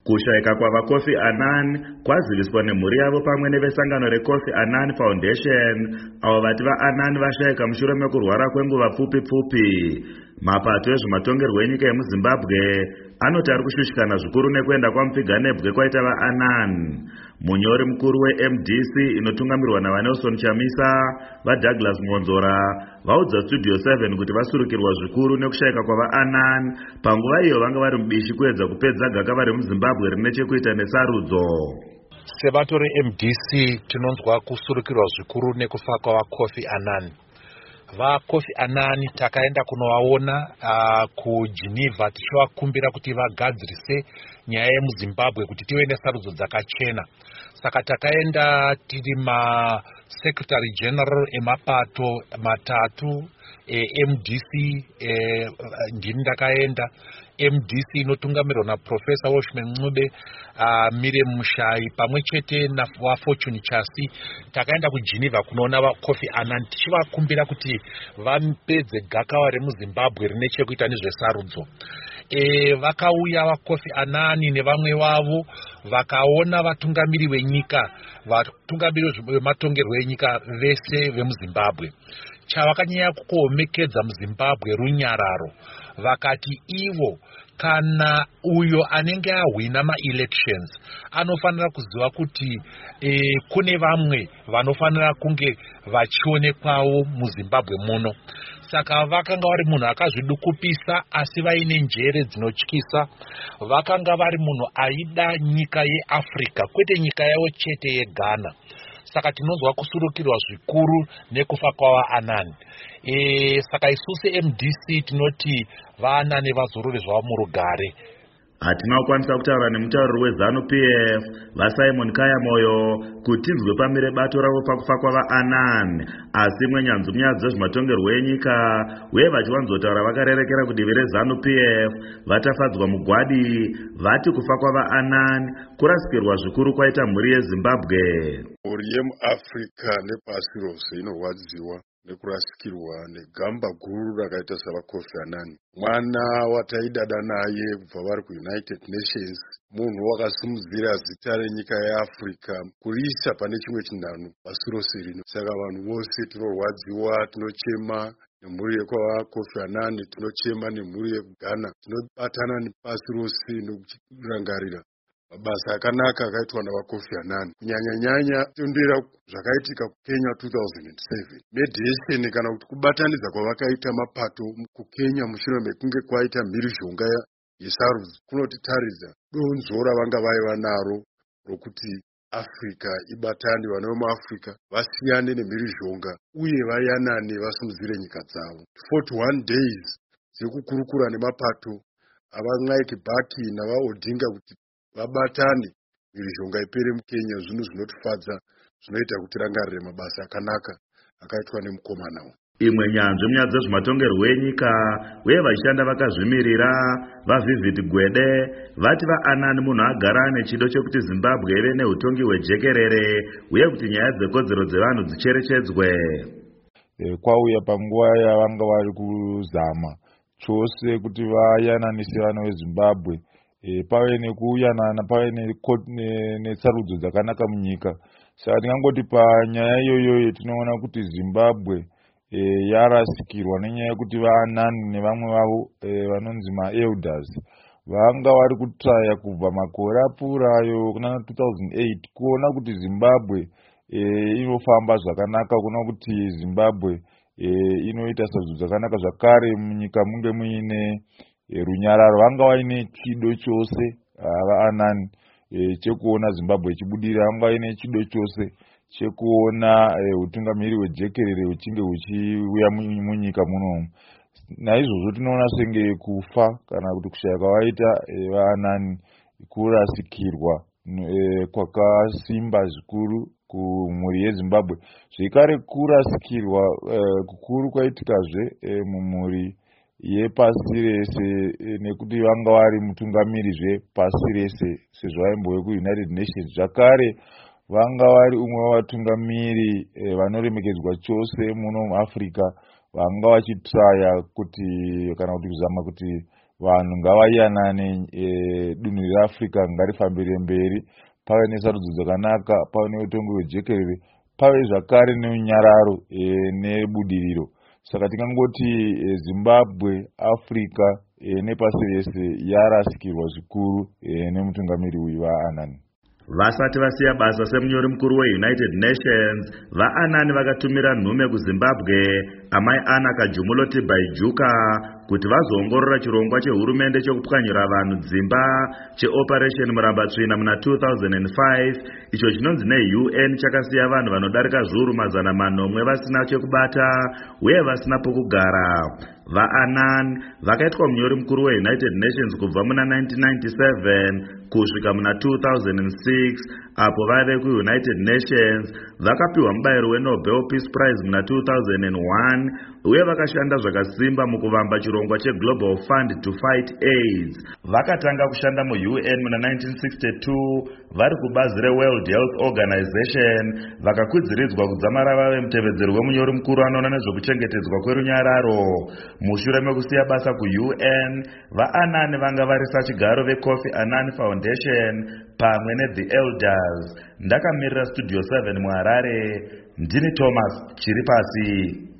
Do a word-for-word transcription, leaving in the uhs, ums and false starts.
Kushayika kwava Kofi Annan kwaziviswa nemhuri yavo pamwe nevesangano reKofi Annan Foundation, avo vati vaAnnan vashayika mushure mekurwara kwenguva pfupi pfupi. Mapato ezvematongerwo enyika yemuZimbabwe anoti ari kushushikana zvikuru nekuenda kwamupfiganebwe kwaita vaAnnan. Munyori mukuru weM D C inotungamirwa navaNelson Chamisa vaDouglas Ngonzora vaudza Studio seven kuti vasurukirwa zvikuru nekushayika kwavaAnnan panguva iyo vanga vari mubishi kuedza kupedza gakava remuZimbabwe rine chekuita nesarudzo. Sebato reM D C tinonzwa kusurukirwa zvikuru nekufa kwavaKofi Annan. VaKofi Annan takaenda kunovaona uh, kuGeneva tichivakumbira kuti vagadzirise nyaya yemuZimbabwe kuti tive nesarudzo dzakachena. Saka takaenda tiri maSecretary General emapato matatu eM D C, e, ndini ndakaenda M D C inotungamirwa naProfessor Wolfman Ncube, uh, Miriam Mushai pamwe chete naFortune Chasi. Takaenda kuGeneva kunoona vaKofi Annan tichivakumbira kuti vapedze gakava remuZimbabwe rine chekuita nezvesarudzo. E, vakauya vaKofi Annan nevamwe vavo vakaona vatungamiri venyika, vatungamiri vematongerwo enyika vese vemuZimbabwe. Chavakanyanya kukomekedza muZimbabwe runyararo. Vakati ivo kana uyo anenge ahwina ma-elections anofanira kuziva kuti e, kune vamwe vanofanira kunge vachionekwawo muZimbabwe muno. Saka vakanga vari munhu akazvidukupisa asi vaine njere dzinotyisa. Vakanga vari munhu aida nyika yeAfrica kwete nyika yavo chete yeGhana. Saka tinonzwa kusurukirwa zvikuru nekufa kwavaAnnan. E, saka isusu M D C tinoti vaAnnan vazororezwa murugare. Hatina kukwanisa kutaura nemutauriri weZanu P F vaSimon Kayamoyo kuti tinzwe pamire bato ravo pakufa kwavaAnnan, asi mwenyanzvi munyaya dzezvematongerwo enyika uye vachiwanzotaura vakarerekera kudivi reZanu P F vatafadzwa mugwadi vati kufa kwavaAnnan kurasikirwa zvikuru kwaita mhuri yeZimbabwe. Mhuri yemuAfrica nepasi rose inorwadziwa nekurasikirwa negamba guru rakaita savaKofi Annan. Mwana wataidada naye kubva vari kuUnited Nations, munhu wakasimudzira zita renyika yeAfrica kuriisa pane chimwe chinhano pasi rose rino. Saka vanhu vose tinorwadziwa, tinochema nemhuri yekwavaKofi Annan, tinochema nemhuri yeGhana, tinobatana nepasi rose nokurangarira mabasa akanaka akaitwa navaKofi Annan, kunyanya nyanya tondera zvakaitika kuKenya two thousand seven. Mediation kana kuti kubatanidza kwavakaita mapato kuKenya mushure mekunge kwaita mhirizhonga yesarudzo kunotitaridza donzvo ravanga vaiva naro rokuti Africa ibatane, vana vemuAfrica vasiyane nemhirizhonga uye vayanane vasimudzire nyika dzavo. forty-one days dzekukurukura nemapato avaMwai Kibaki navaOdinga kuti vabatane mhirizhonga ipere muKenya. Zvinhu zvinotifadza, zvinoita kuti rangarire mabasa akanaka akaitwa nemukomana. Imwe nyanzvi munyaya dzezvematongerwo enyika uye vachishanda vakazvimirira vaVivid Gwede vati vaAnnan munhu agara ane chido chekuti Zimbabwe ive neutongi hwejekerere uye kuti nyaya dzekodzero dzevanhu dzicherechedzwe. E, kwauya panguva yavanga vari kuzama chose kuti vayananise vana veZimbabwe. E, pave nekuyanana, pave nesarudzo ne, dzakanaka munyika. Saka ndingangoti panyaya iyoyo tinoona kuti Zimbabwe e, yarasikirwa nenyaya yekuti vaAnnan nevamwe vavo e, vanonzi maElders vanga vari kutraya kubva makore apfuurayo kuna two thousand eight kuona kuti Zimbabwe e, inofamba zvakanaka, kuona kuti Zimbabwe e, inoita sarudzo dzakanaka zvakare munyika munge muine E, runyararo. Vanga vaine chido chose vaAnnan e, chekuona Zimbabwe ichibudira. Vanga vaine chido chose chekuona utungamiri e, hwejekerere huchinge huchiuya munyika munomu. Naizvozvo tinoona senge kufa kana kuti kushaya kwavaita e, vaAnnan kurasikirwa e, kwakasimba zvikuru kumhuri yeZimbabwe. Zvekare kurasikirwa e, kukuru kwaitikazve e, mumhuri yepasi rese nekuti vanga vari mutungamiri zvepasi rese sezvo vaimbove kuUnited Nations. Zvakare vanga vari umwe wavatungamiri e, vanoremekedzwa chose muno muAfrica, vanga vachitraya kuti kana kuti kuzama kuti vanhu ngavayanane, e, dunhu reAfrica ngarifambire mberi, pave nesarudzo dzakanaka, pave neutongo hwejekerere, pave zvakare neunyararo e, nebudiriro. Saka tingangoti e, Zimbabwe, Africa e, nepasi rese yarasikirwa zvikuru e, nemutungamiri uyu vaAnani. Vasati vasiya basa semunyori mukuru weUnited Nations, vaAnani vakatumira nhume kuZimbabwe amai Ana Kajumuloti Baijuka kuti vazoongorora chirongwa chehurumende chokupwanyura vanhu dzimba cheOperation Murambatsvina muna two thousand five, icho chinonzi neU N chakasiya vanhu vanodarika zviuru mazana manomwe vasina chekubata uye vasina pokugara. VaAnani vakaitwa munyori mukuru weUnited Nations kubva muna nineteen ninety-seven kusvika muna two thousand six, apo vave kuUnited Nations vakapiwa mubayiro weNobel Peace Prize muna two thousand one uye vakashanda zvakasimba mukuvamba chirongwa cheGlobal Fund to Fight AIDS. Vakatanga kushanda muU N muna nineteen sixty-two vari kubazi reWorld Health Organization, vakakwidziridzwa kudzamara vave mutevedzeri wemunyori mukuru anoona nezvekuchengetedzwa kwerunyararo. Mushure mekusiya basa kuU N, vaAnani vanga varisa chigaro veKofi Annan Foundation pamwe neThe Elders. Ndakamirira Studio seven muHarare, ndini Thomas Chiripasi.